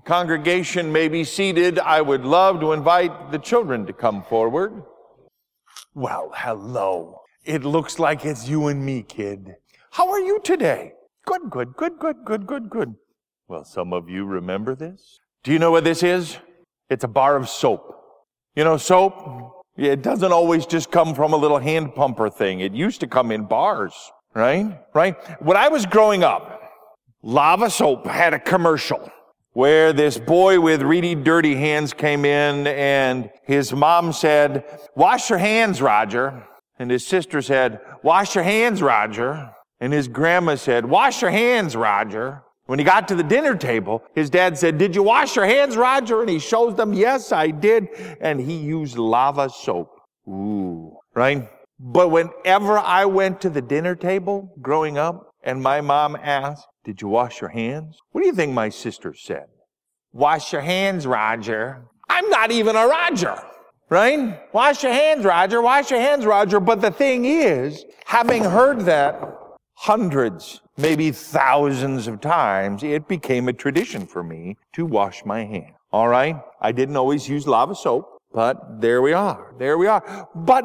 Congregation may be seated. I would love to invite the children to come forward. Well, hello. It looks like it's you and me, kid. How are you today? Good. Well, some of you remember this. Do you know what this is? It's a bar of soap. You know, soap, it doesn't always just come from a little hand pumper thing. It used to come in bars, right? When I was growing up, Lava Soap had a commercial where this boy with really dirty hands came in and his mom said, "Wash your hands, Roger." And his sister said, "Wash your hands, Roger." And his grandma said, "Wash your hands, Roger." When he got to the dinner table, his dad said, "Did you wash your hands, Roger?" And he shows them, "Yes, I did." And he used Lava Soap. Ooh, right? But whenever I went to the dinner table growing up and my mom asked, "Did you wash your hands?" What do you think my sister said? "Wash your hands, Roger." I'm not even a Roger, right? "Wash your hands, Roger. Wash your hands, Roger." But the thing is, having heard that hundreds, maybe thousands of times, it became a tradition for me to wash my hands. All right? I didn't always use Lava Soap, but there we are. But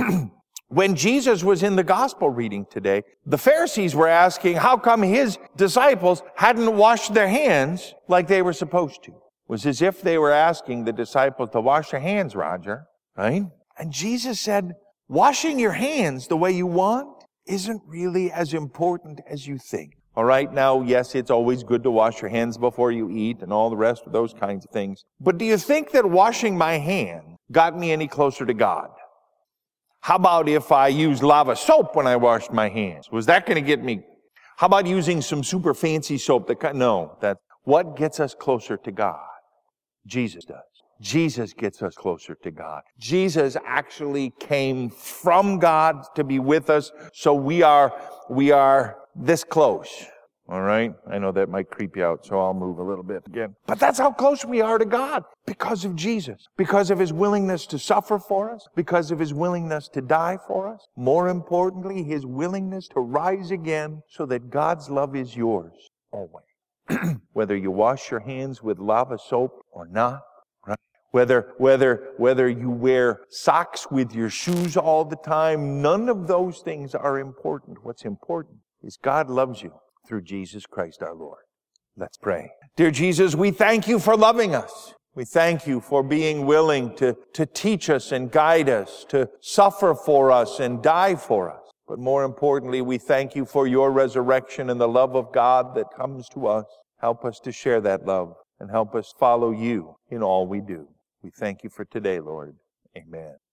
when Jesus was in the gospel reading today, the Pharisees were asking how come his disciples hadn't washed their hands like they were supposed to. It was as if they were asking the disciples to wash their hands, Roger, right? And Jesus said, washing your hands the way you want isn't really as important as you think. All right, now, yes, it's always good to wash your hands before you eat and all the rest of those kinds of things. But do you think that washing my hands got me any closer to God? How about if I used Lava Soap when I washed my hands? Was that going to get me? How about using some super fancy soap? No, that's what gets us closer to God. Jesus does. Jesus gets us closer to God. Jesus actually came from God to be with us, so we are this close. All right? I know that might creep you out, so I'll move a little bit again. But that's how close we are to God because of Jesus, because of his willingness to suffer for us, because of his willingness to die for us. More importantly, his willingness to rise again so that God's love is yours always. Whether you wash your hands with Lava Soap or not, Whether you wear socks with your shoes all the time, none of those things are important. What's important is God loves you through Jesus Christ our Lord. Let's pray. Dear Jesus, we thank you for loving us. We thank you for being willing to teach us and guide us, to suffer for us and die for us. But more importantly, we thank you for your resurrection and the love of God that comes to us. Help us to share that love and help us follow you in all we do. We thank you for today, Lord. Amen.